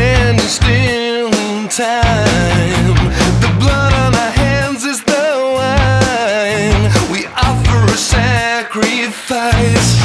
standing still in time. The blood on our hands is the wine. We offer a sacrifice.